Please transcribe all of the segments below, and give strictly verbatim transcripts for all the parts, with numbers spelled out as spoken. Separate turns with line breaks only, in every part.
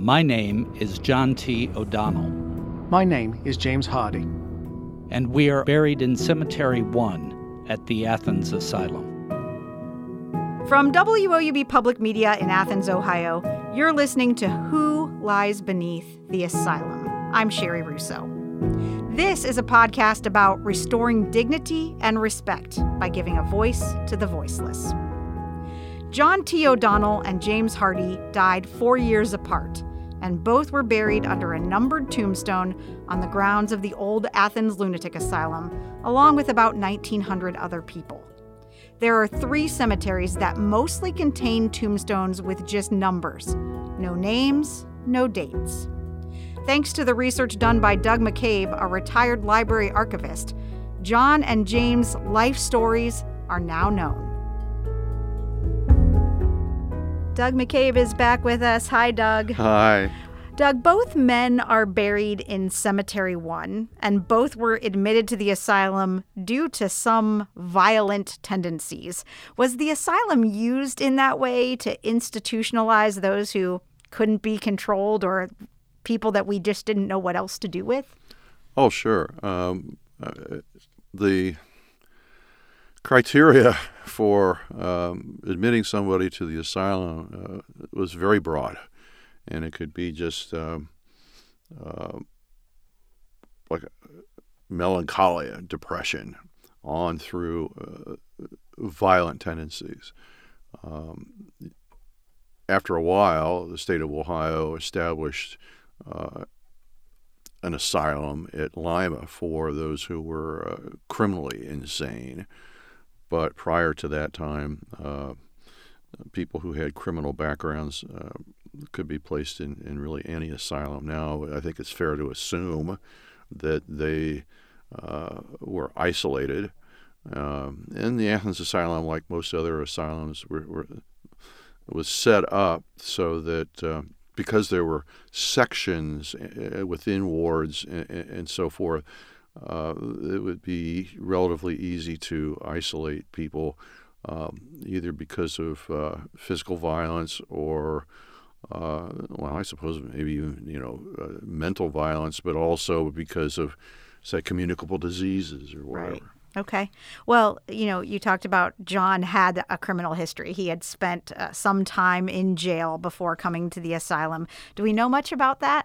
My name is John T. O'Donnell.
My name is James Hardy.
And we are buried in Cemetery one at the Athens Asylum.
From W O U B Public Media in Athens, Ohio, you're listening to Who Lies Beneath the Asylum. I'm Sherry Russo. This is a podcast about restoring dignity and respect by giving a voice to the voiceless. John T. O'Donnell and James Hardy died four years apart, and both were buried under a numbered tombstone on the grounds of the old Athens Lunatic Asylum, along with about nineteen hundred other people. There are three cemeteries that mostly contain tombstones with just numbers. No names, no dates. Thanks to the research done by Doug McCabe, a retired library archivist, John and James' life stories are now known. Doug McCabe is back with us. Hi, Doug.
Hi.
Doug, both men are buried in Cemetery one, and both were admitted to the asylum due to some violent tendencies. Was the asylum used in that way to institutionalize those who couldn't be controlled or people that we just didn't know what else to do with?
Oh, sure. Um, uh, the criteria for um, admitting somebody to the asylum uh, was very broad. And it could be just um, uh, like melancholia, depression, on through uh, violent tendencies. Um, after a while, the state of Ohio established uh, an asylum at Lima for those who were uh, criminally insane. But prior to that time, uh, people who had criminal backgrounds uh, could be placed in, in really any asylum. Now, I think it's fair to assume that they uh, were isolated. Um, and the Athens Asylum, like most other asylums, were, were, was set up so that uh, because there were sections within wards and, and so forth, uh, it would be relatively easy to isolate people, um, either because of uh, physical violence or Uh, well, I suppose maybe even, you know, uh, mental violence, but also because of, say, communicable diseases or whatever.
Right. Okay. Well, you know, you talked about John had a criminal history. He had spent uh, some time in jail before coming to the asylum. Do we know much about that?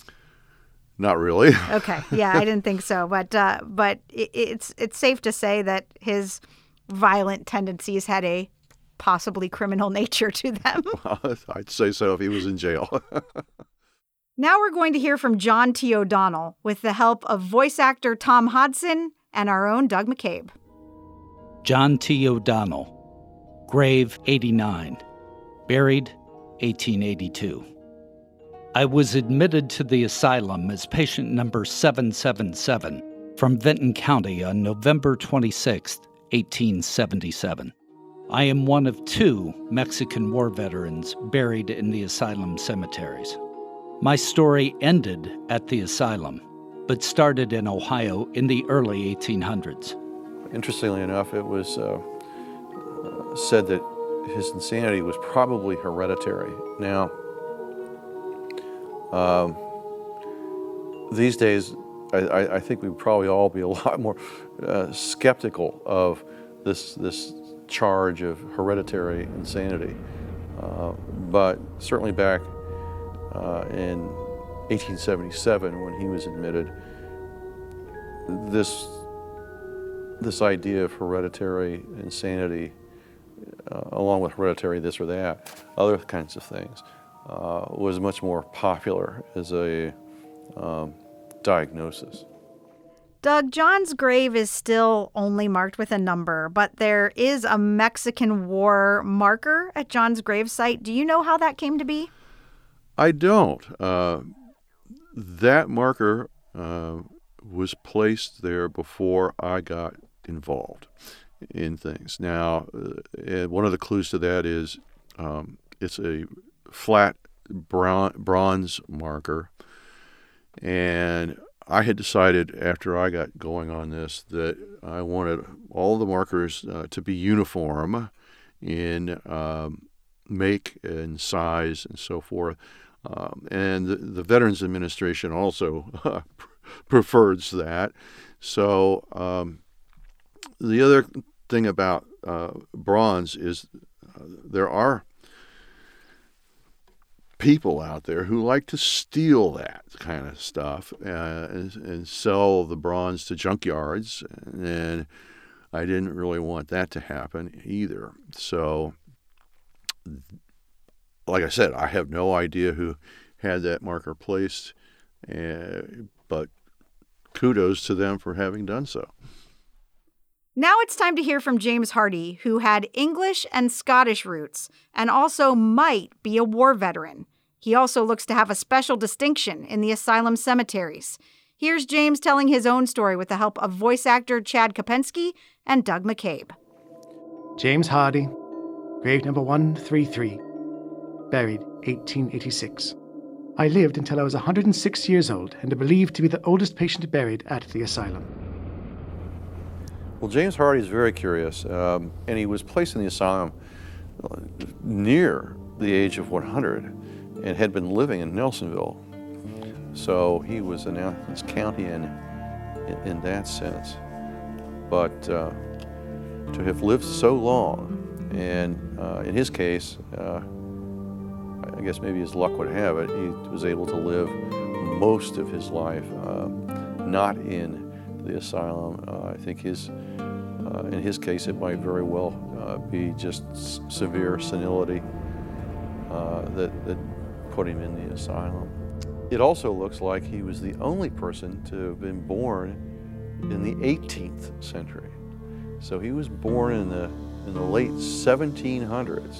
Not really.
Okay. Yeah, I didn't think so. But uh, but it, it's it's safe to say that his violent tendencies had a possibly criminal nature to them.
I'd say so if he was in jail.
Now we're going to hear from John T. O'Donnell with the help of voice actor Tom Hodson and our own Doug McCabe.
John T. O'Donnell, grave eighty-nine, buried eighteen eighty-two. I was admitted to the asylum as patient number seven seven seven from Vinton County on November twenty-sixth, eighteen seventy-seven. I am one of two Mexican war veterans buried in the asylum cemeteries. My story ended at the asylum, but started in Ohio in the early eighteen hundreds.
Interestingly enough, it was uh, uh, said that his insanity was probably hereditary. Now, um, these days, I, I, I think we'd probably all be a lot more uh, skeptical of this this. charge of hereditary insanity. Uh, but certainly back uh, in eighteen seventy-seven, when he was admitted, this this idea of hereditary insanity, uh, along with hereditary this or that, other kinds of things, uh, was much more popular as a um, diagnosis.
Doug, John's grave is still only marked with a number, but there is a Mexican War marker at John's gravesite. Do you know how that came to be?
I don't. Uh, that marker uh, was placed there before I got involved in things. Now, uh, one of the clues to that is um, it's a flat bron- bronze marker, and I had decided after I got going on this that I wanted all the markers uh, to be uniform in um, make and size and so forth. Um, and the, the Veterans Administration also uh, prefers that. So um, the other thing about uh, bronze is uh, there are people out there who like to steal that kind of stuff uh, and, and sell the bronze to junkyards, and I didn't really want that to happen either. So, like I said, I have no idea who had that marker placed, uh, but kudos to them for having done so.
Now it's time to hear from James Hardy, who had English and Scottish roots and also might be a war veteran. He also looks to have a special distinction in the asylum cemeteries. Here's James telling his own story with the help of voice actor Chad Kopensky and Doug McCabe.
James Hardy, grave number one thirty-three, buried eighteen eighty-six. I lived until I was one hundred six years old and am believed to be the oldest patient buried at the asylum.
Well, James Hardy is very curious, um, and he was placed in the asylum near the age of one hundred and had been living in Nelsonville. So he was in Athens County in, in, in that sense. But uh, to have lived so long, and uh, in his case, uh, I guess maybe his luck would have it, he was able to live most of his life uh, not in the asylum. Uh, I think his, uh, in his case, it might very well uh, be just s- severe senility uh, that, that put him in the asylum. It also looks like he was the only person to have been born in the eighteenth century. So he was born in the in the late seventeen hundreds.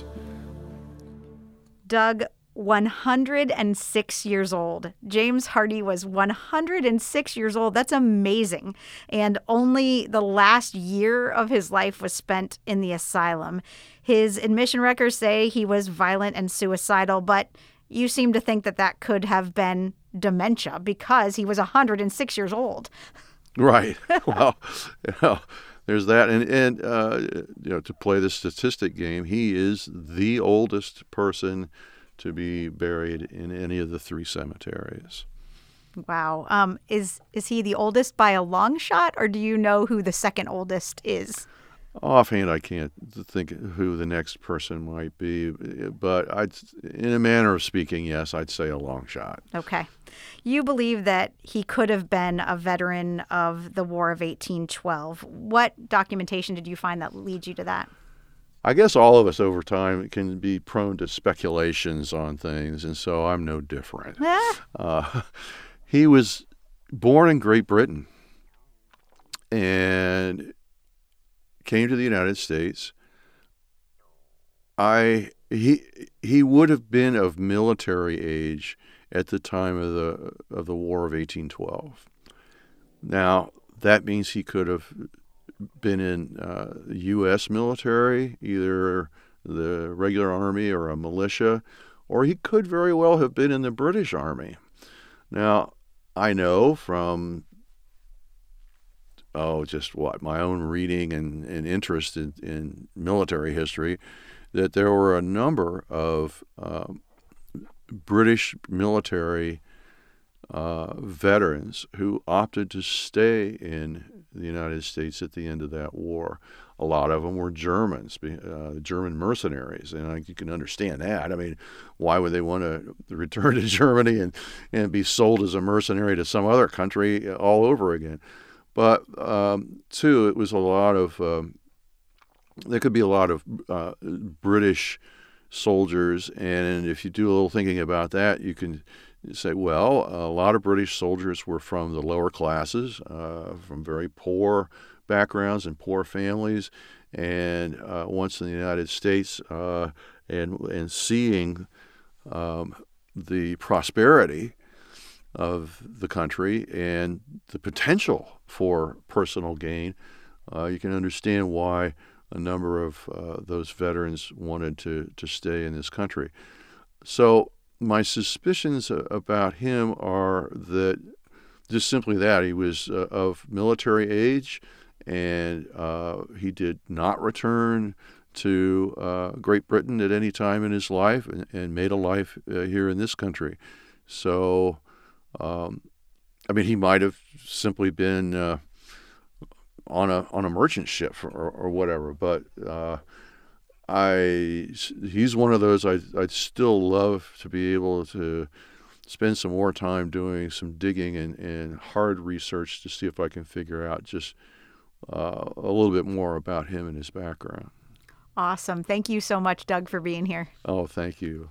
Doug, one hundred six years old. James Hardy was one hundred six years old. That's amazing. And only the last year of his life was spent in the asylum. His admission records say he was violent and suicidal, but you seem to think that that could have been dementia because he was one hundred six years old.
Right. Well, you know, there's that. And, and uh, you know, to play the statistic game, he is the oldest person to be buried in any of the three cemeteries.
Wow. Um, is is he the oldest by a long shot, or do you know who the second oldest is?
Offhand, I can't think who the next person might be, but I'd, in a manner of speaking, yes, I'd say a long shot.
Okay. You believe that he could have been a veteran of the War of eighteen twelve. What documentation did you find that leads you to that?
I guess all of us over time can be prone to speculations on things, and so I'm no different. uh, he was born in Great Britain and came to the United States. I he he would have been of military age at the time of the of the War of eighteen twelve. Now that means he could have been in uh, U S military, either the regular army or a militia, or he could very well have been in the British Army. Now I know from oh, just what, my own reading and, and interest in, in military history, that there were a number of um, British military uh, veterans who opted to stay in the United States at the end of that war. A lot of them were Germans, uh, German mercenaries, and I, you can understand that. I mean, why would they want to return to Germany and, and be sold as a mercenary to some other country all over again? But, um, two, it was a lot of, um, there could be a lot of uh, British soldiers, and if you do a little thinking about that, you can say, well, a lot of British soldiers were from the lower classes, uh, from very poor backgrounds and poor families, and uh, once in the United States uh, and, and seeing um, the prosperity of the country and the potential for personal gain, uh, you can understand why a number of uh, those veterans wanted to, to stay in this country. So my suspicions about him are that just simply that he was uh, of military age, and uh, he did not return to uh, Great Britain at any time in his life and, and made a life uh, here in this country. So, um, I mean, he might have simply been uh, on a on a merchant ship or, or whatever, but uh, I he's one of those I I'd still love to be able to spend some more time doing some digging and, and hard research to see if I can figure out just uh, a little bit more about him and his background.
Awesome. Thank you so much, Doug, for being here.
Oh, thank you.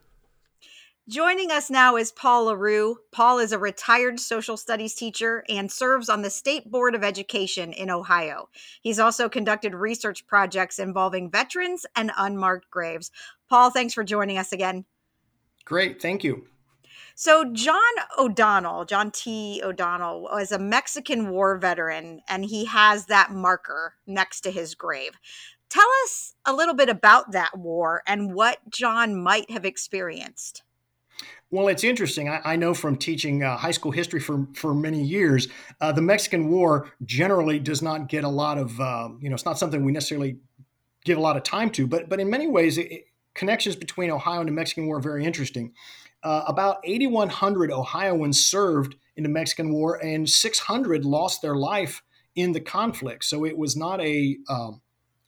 Joining us now is Paul LaRue. Paul is a retired social studies teacher and serves on the State Board of Education in Ohio. He's also conducted research projects involving veterans and unmarked graves. Paul, thanks for joining us again.
Great. Thank you.
So John O'Donnell, John T. O'Donnell, was a Mexican War veteran, and he has that marker next to his grave. Tell us a little bit about that war and what John might have experienced.
Well, it's interesting. I, I know from teaching uh, high school history for, for many years, uh, the Mexican War generally does not get a lot of, uh, you know, it's not something we necessarily give a lot of time to, but but in many ways, it, connections between Ohio and the Mexican War are very interesting. Uh, about eighty-one hundred Ohioans served in the Mexican War, and six hundred lost their life in the conflict. So it was not a um,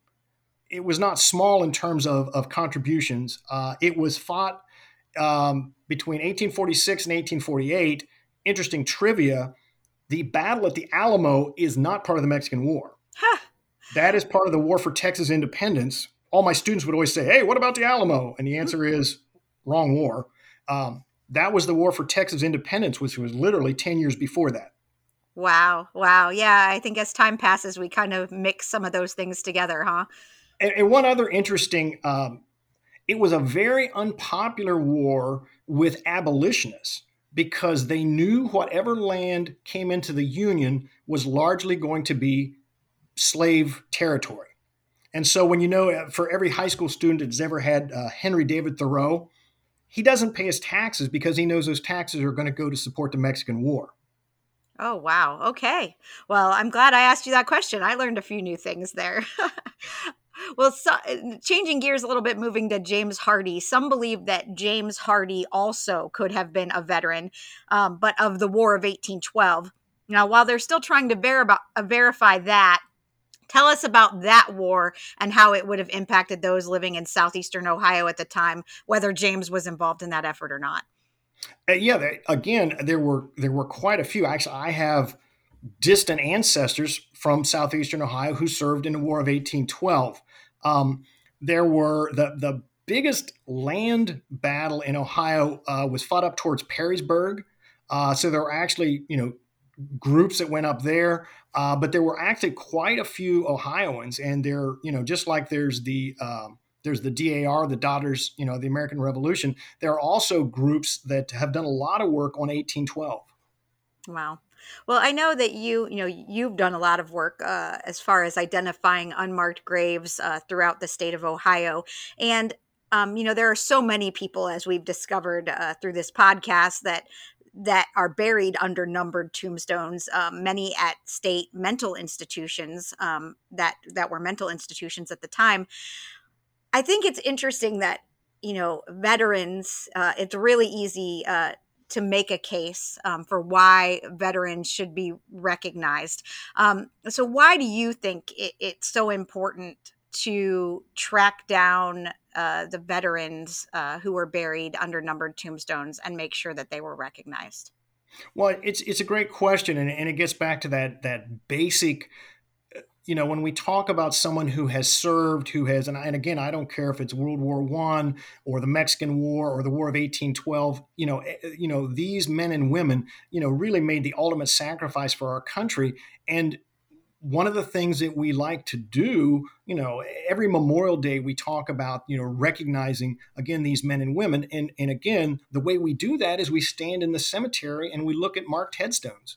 it was not small in terms of of contributions. Uh, it was fought um, between eighteen forty-six and eighteen forty-eight. Interesting trivia: the battle at the Alamo is not part of the Mexican War.
Huh.
That is part of the War for Texas Independence. All my students would always say, "Hey, what about the Alamo?" And the answer is wrong war. Um, that was the War for Texas Independence, which was literally ten years before that.
Wow. Wow. Yeah. I think as time passes, we kind of mix some of those things together, huh?
And, and one other interesting, um, it was a very unpopular war with abolitionists because they knew whatever land came into the Union was largely going to be slave territory. And so when you know, for every high school student that's ever had uh, Henry David Thoreau, he doesn't pay his taxes because he knows those taxes are going to go to support the Mexican War.
Oh, wow. Okay. Well, I'm glad I asked you that question. I learned a few new things there. Well, so, changing gears a little bit, moving to James Hardie. Some believe that James Hardie also could have been a veteran, um, but of the War of eighteen twelve. Now, while they're still trying to ver- uh, verify that, tell us about that war and how it would have impacted those living in southeastern Ohio at the time, whether James was involved in that effort or not.
Uh, yeah, they, again, there were there were quite a few. Actually, I have distant ancestors from southeastern Ohio who served in the War of eighteen twelve. Um, there were the the biggest land battle in Ohio uh, was fought up towards Perrysburg. Uh, so there were actually, you know, groups that went up there, uh, but there were actually quite a few Ohioans, and they're, you know, just like there's the um, there's the D A R, the Daughters, you know, the American Revolution. There are also groups that have done a lot of work on eighteen twelve.
Wow. Well, I know that you, you know, you've done a lot of work uh, as far as identifying unmarked graves uh, throughout the state of Ohio, and um, you know, there are so many people, as we've discovered uh, through this podcast, that that are buried under numbered tombstones, um, many at state mental institutions um, that that were mental institutions at the time. I think it's interesting that, you know, veterans, uh, it's really easy uh, to make a case um, for why veterans should be recognized. Um, so why do you think it, it's so important to track down uh, the veterans uh, who were buried under numbered tombstones and make sure that they were recognized?
Well, it's it's a great question, and, and it gets back to that that basic, you know, when we talk about someone who has served, who has, and, and again, I don't care if it's World War One or the Mexican War or the War of eighteen twelve, you know, you know, these men and women, you know, really made the ultimate sacrifice for our country. And one of the things that we like to do, you know, every Memorial Day, we talk about, you know, recognizing, again, these men and women. And, and again, the way we do that is we stand in the cemetery and we look at marked headstones.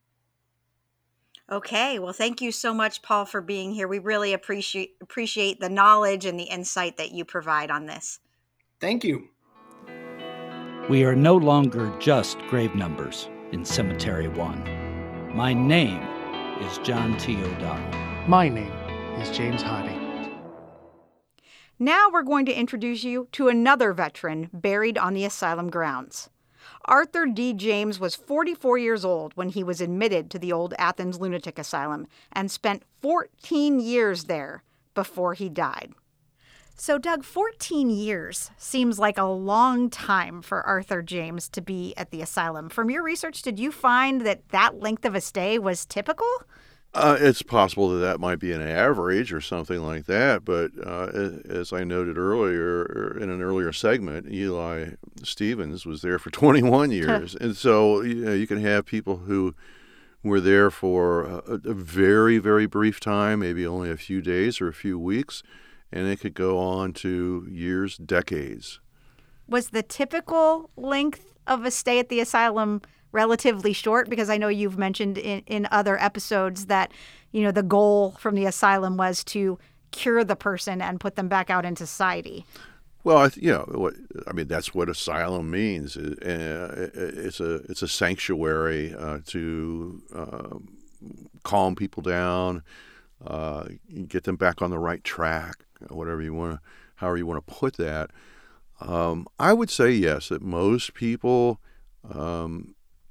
Okay. Well, thank you so much, Paul, for being here. We really appreciate appreciate the knowledge and the insight that you provide on this.
Thank you.
We are no longer just grave numbers in Cemetery One. My name is John T. O'Donnell.
My name is James Hardie.
Now we're going to introduce you to another veteran buried on the asylum grounds. Arthur D. James was forty-four years old when he was admitted to the old Athens Lunatic Asylum and spent fourteen years there before he died. So, Doug, fourteen years seems like a long time for Arthur James to be at the asylum. From your research, did you find that that length of a stay was typical?
Uh, it's possible that that might be an average or something like that, but uh, as I noted earlier in an earlier segment, Eli Stevens was there for twenty-one years, and so you know, you can have people who were there for a, a very, very brief time, maybe only a few days or a few weeks, and it could go on to years, decades.
Was the typical length of a stay at the asylum relatively short? Because I know you've mentioned in, in other episodes that, you know, the goal from the asylum was to cure the person and put them back out into society.
Well, I th- you know, what, I mean, that's what asylum means. It, uh, it's a it's a sanctuary uh, to uh, calm people down, uh, get them back on the right track, whatever you want, however you want to put that. Um, I would say yes, that most people um,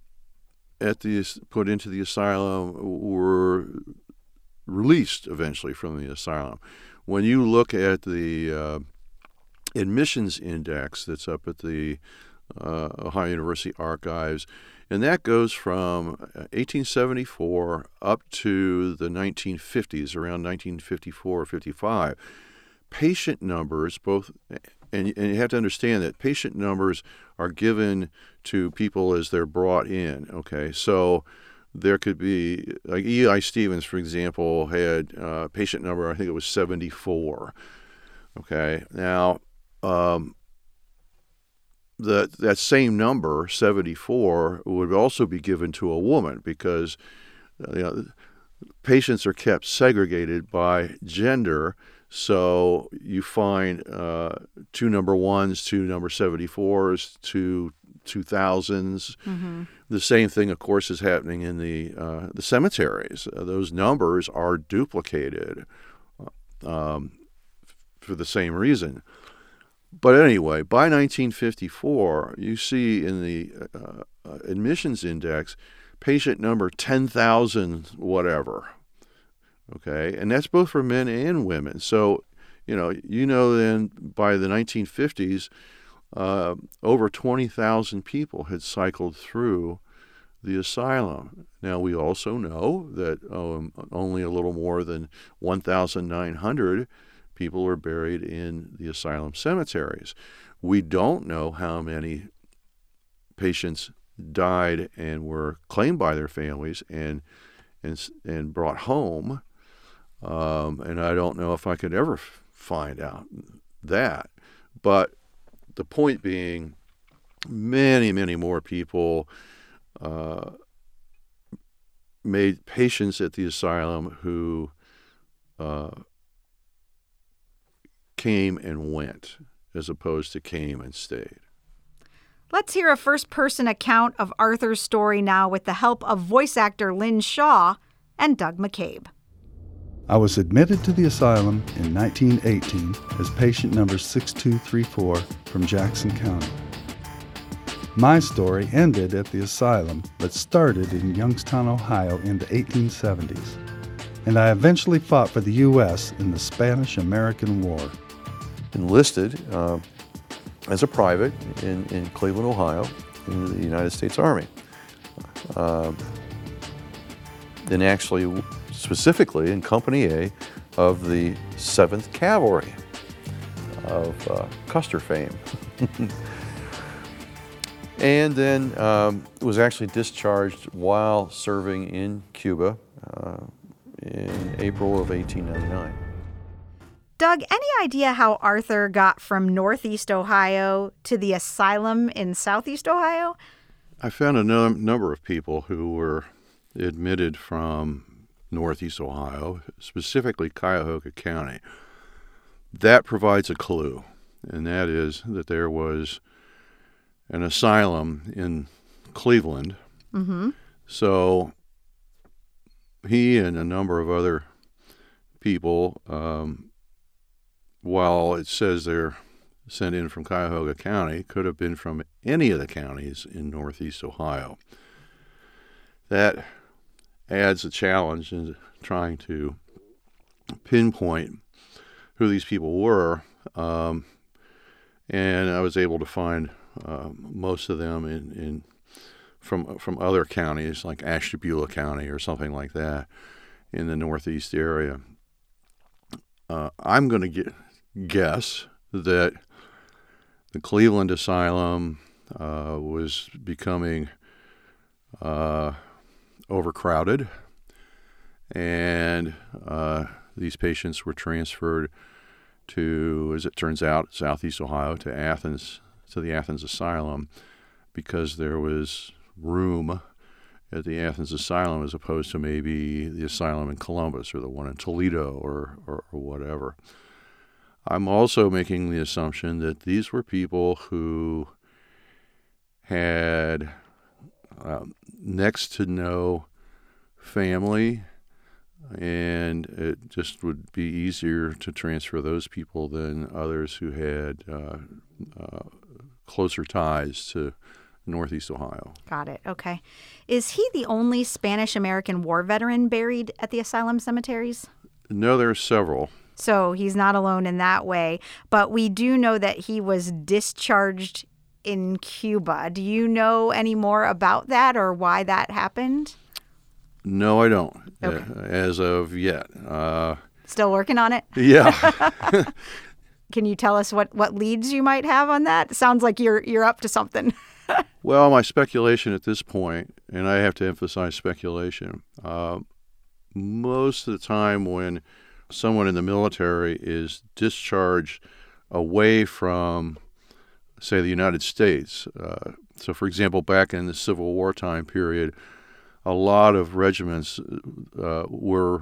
at the put into the asylum were released eventually from the asylum. When you look at the uh, admissions index that's up at the uh, Ohio University Archives, and that goes from eighteen seventy-four up to the nineteen fifties, around nineteen fifty-four or fifty-five. Patient numbers, both, and, and you have to understand that patient numbers are given to people as they're brought in, okay? So there could be, like Eli Stevens, for example, had uh, patient number, I think it was seventy-four, okay? Now, um, the, that same number, seventy-four, would also be given to a woman because you know, patients are kept segregated by gender. So you find uh, two number ones, two number seventy-fours, two two thousands. Mm-hmm. The same thing, of course, is happening in the uh, the cemeteries. Uh, those numbers are duplicated um, for the same reason. But anyway, by nineteen fifty-four, you see in the uh, uh, admissions index patient number ten thousand whatever. Okay, and that's both for men and women. So, you know, you know, then by the nineteen fifties, uh, over twenty thousand people had cycled through the asylum. Now, we also know that um, only a little more than one thousand nine hundred people are buried in the asylum cemeteries. We don't know how many patients died and were claimed by their families and and and brought home. Um, and I don't know if I could ever f- find out that. But the point being, many, many more people uh, made patients at the asylum who uh, came and went as opposed to came and stayed.
Let's hear a first-person account of Arthur's story now with the help of voice actor Lynn Shaw and Doug McCabe.
I was admitted to the asylum in nineteen eighteen as patient number six two three four from Jackson County. My story ended at the asylum but started in Youngstown, Ohio in the eighteen seventies, and I eventually fought for the U S in the Spanish-American War.
Enlisted uh, as a private in, in Cleveland, Ohio, in the United States Army. Uh, then actually specifically in Company A of the seventh Cavalry of uh, Custer fame. And then um, was actually discharged while serving in Cuba uh, in April of eighteen ninety-nine.
Doug, any idea how Arthur got from Northeast Ohio to the asylum in Southeast Ohio?
I found a no- number of people who were admitted from Northeast Ohio, specifically Cuyahoga County. That provides a clue, and that is that there was an asylum in Cleveland. Mm-hmm. So he and a number of other people um, while it says they're sent in from Cuyahoga County, could have been from any of the counties in Northeast Ohio. That adds a challenge in trying to pinpoint who these people were, um, and I was able to find uh, most of them in, in from from other counties like Ashtabula County or something like that in the Northeast area. Uh, I'm going to get, guess that the Cleveland Asylum uh, was becoming uh, overcrowded, and uh, these patients were transferred to, as it turns out, Southeast Ohio, to Athens, to the Athens Asylum, because there was room at the Athens Asylum as opposed to maybe the asylum in Columbus or the one in Toledo or, or, or whatever. I'm also making the assumption that these were people who had um, next to no family, and it just would be easier to transfer those people than others who had uh, uh, closer ties to Northeast Ohio.
Got it. Okay. Is he the only Spanish-American war veteran buried at the asylum cemeteries?
No, there are several.
So he's not alone in that way. But we do know that he was discharged in Cuba. Do you know any more about that or why that happened?
No, I don't.
Okay.
Uh, as of yet. Uh,
Still working on it?
Yeah.
Can you tell us what, what leads you might have on that? It sounds like you're you're up to something.
Well, my speculation at this point, and I have to emphasize speculation, uh, most of the time when someone in the military is discharged away from, say, the United States, uh, so for example, back in the Civil War time period, a lot of regiments uh, were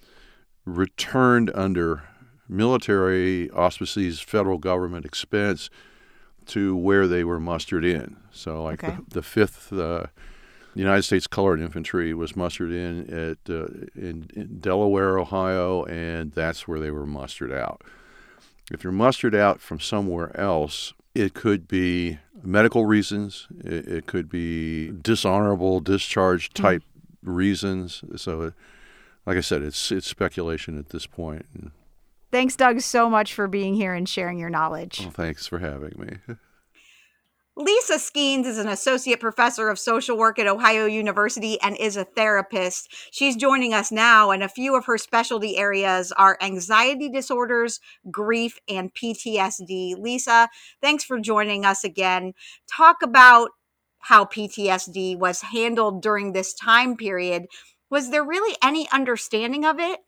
returned under military auspices, federal government expense, to where they were mustered in. So like
Okay.
the, the fifth uh, United States Colored Infantry was mustered in at uh, in, in Delaware, Ohio, and that's where they were mustered out. If you're mustered out from somewhere else, it could be medical reasons, it, it could be dishonorable discharge type mm-hmm. reasons. So, it, like I said, it's it's speculation at this point.
Thanks, Doug, so much for being here and sharing your knowledge.
Well, thanks for having me.
Lisa Skeens is an associate professor of social work at Ohio University and is a therapist. She's joining us now, and a few of her specialty areas are anxiety disorders, grief, and P T S D. Lisa, thanks for joining us again. Talk about how P T S D was handled during this time period. Was there really any understanding of it?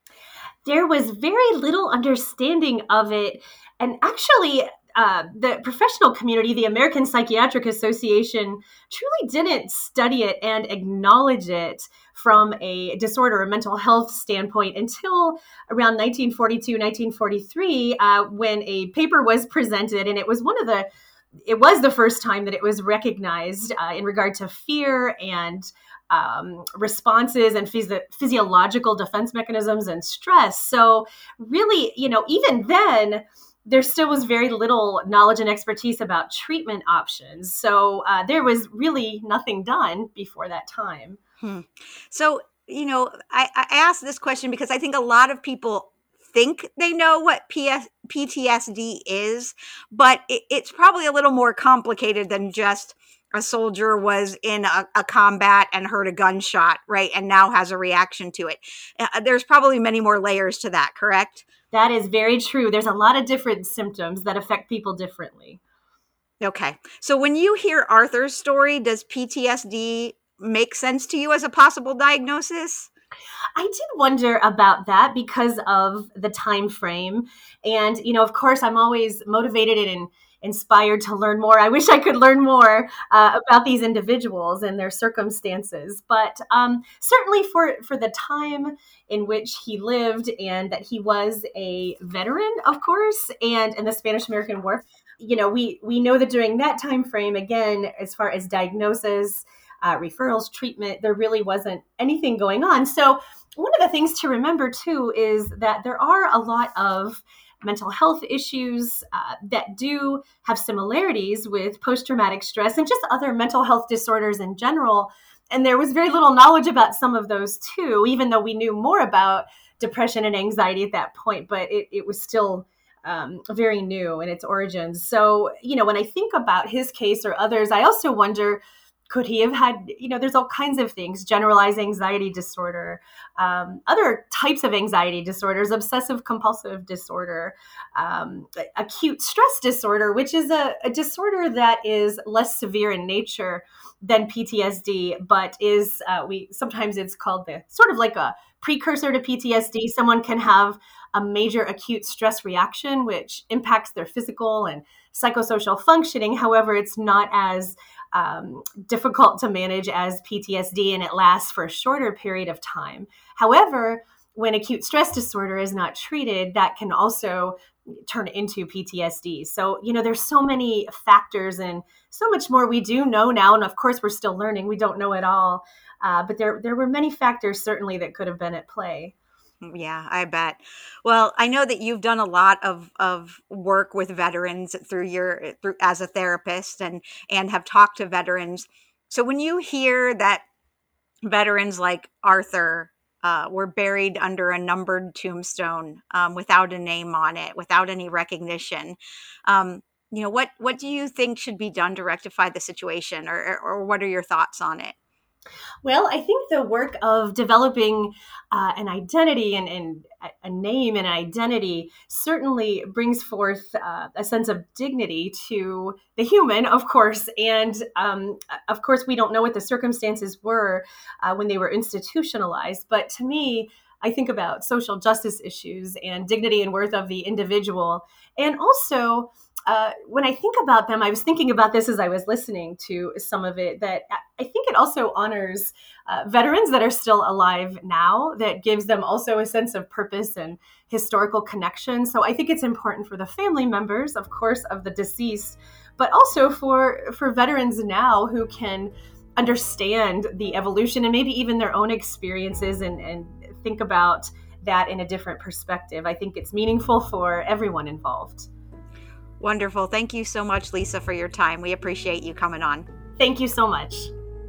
There was very little understanding of it. And actually, uh, the professional community, the American Psychiatric Association, truly didn't study it and acknowledge it from a disorder or mental health standpoint until around nineteen forty-two, nineteen forty-three, uh, when a paper was presented. And it was one of the, it was the first time that it was recognized uh, in regard to fear and Um, responses and phys- physiological defense mechanisms and stress. So really, you know, even then, there still was very little knowledge and expertise about treatment options. So uh, there was really nothing done before that time.
Hmm. So, you know, I, I asked this question because I think a lot of people think they know what P S- P T S D is, but it, it's probably a little more complicated than just a soldier was in a, a combat and heard a gunshot, right? And now has a reaction to it. Uh, there's probably many more layers to that, correct?
That is very true. There's a lot of different symptoms that affect people differently.
Okay. So when you hear Arthur's story, does P T S D make sense to you as a possible diagnosis?
I did wonder about that because of the time frame. And, you know, of course, I'm always motivated and inspired to learn more. I wish I could learn more uh, about these individuals and their circumstances. But um, certainly for, for the time in which he lived and that he was a veteran, of course, and in the Spanish-American War, you know, we, we know that during that time frame, again, as far as diagnosis, uh, referrals, treatment, there really wasn't anything going on. So one of the things to remember, too, is that there are a lot of mental health issues uh, that do have similarities with post-traumatic stress and just other mental health disorders in general. And there was very little knowledge about some of those too, even though we knew more about depression and anxiety at that point, but it, it was still um, very new in its origins. So, you know, when I think about his case or others, I also wonder, could he have had, you know, there's all kinds of things, generalized anxiety disorder, um, other types of anxiety disorders, obsessive compulsive disorder, um, acute stress disorder, which is a, a disorder that is less severe in nature than P T S D, but is, uh, we sometimes it's called the sort of like a precursor to P T S D. Someone can have a major acute stress reaction, which impacts their physical and psychosocial functioning. However, it's not as um, difficult to manage as P T S D, and it lasts for a shorter period of time. However, when acute stress disorder is not treated, that can also turn into P T S D. So, you know, there's so many factors and so much more we do know now. And of course, we're still learning. We don't know it all. Uh, but there, there were many factors certainly that could have been at play.
Yeah, I bet. Well, I know that you've done a lot of, of work with veterans through your through as a therapist and and have talked to veterans. So when you hear that veterans like Arthur uh, were buried under a numbered tombstone um, without a name on it, without any recognition, um, you know, what what do you think should be done to rectify the situation, or or what are your thoughts on it?
Well, I think the work of developing uh, an identity and, and a name and an identity certainly brings forth uh, a sense of dignity to the human, of course. And um, of course, we don't know what the circumstances were uh, when they were institutionalized. But to me, I think about social justice issues and dignity and worth of the individual. And also, Uh, when I think about them, I was thinking about this as I was listening to some of it, that I think it also honors uh, veterans that are still alive now, that gives them also a sense of purpose and historical connection. So I think it's important for the family members, of course, of the deceased, but also for, for veterans now who can understand the evolution and maybe even their own experiences and, and think about that in a different perspective. I think it's meaningful for everyone involved.
Wonderful. Thank you so much, Lisa, for your time. We appreciate you coming on.
Thank you so much.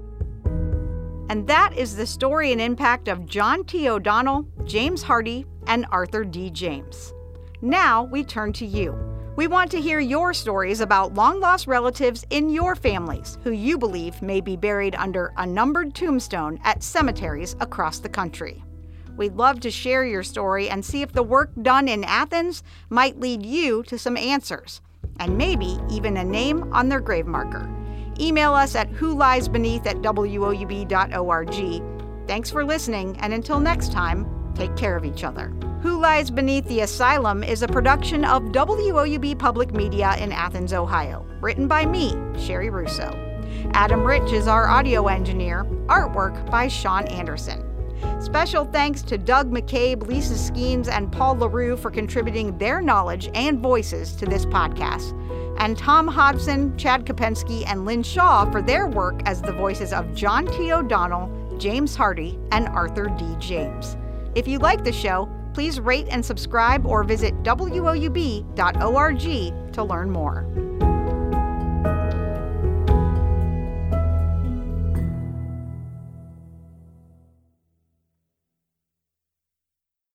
And that is the story and impact of John T. O'Donnell, James Hardy, and Arthur D. James. Now we turn to you. We want to hear your stories about long-lost relatives in your families who you believe may be buried under a numbered tombstone at cemeteries across the country. We'd love to share your story and see if the work done in Athens might lead you to some answers, and maybe even a name on their grave marker. Email us at who lies beneath at w o u b dot org. Thanks for listening, and until next time, take care of each other. Who Lies Beneath the Asylum is a production of W O U B Public Media in Athens, Ohio, written by me, Sherry Russo. Adam Rich is our audio engineer, artwork by Sean Anderson. Special thanks to Doug McCabe, Lisa Skeens, and Paul LaRue for contributing their knowledge and voices to this podcast, and Tom Hodgson, Chad Kopensky, and Lynn Shaw for their work as the voices of John T. O'Donnell, James Hardy, and Arthur D. James. If you like the show, please rate and subscribe or visit w o u b dot org to learn more.